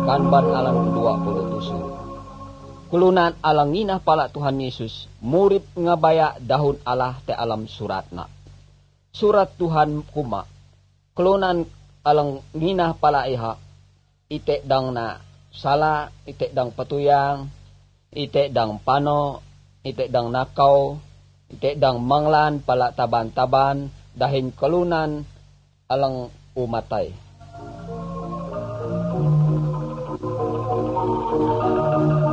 kanban alang 20 tusur. Kulunan alang nginah pala Tuhan Yesus, murid ngabaya dahun Allah te alam suratna. Surat Tuhan kuma. Kulunan alang nginah pala iha, ite dang na sala, ite dang patuyang, ite dang pano, ite dang nakaw, ite dang manglan pala taban-taban, dahin kulunan alang umatay.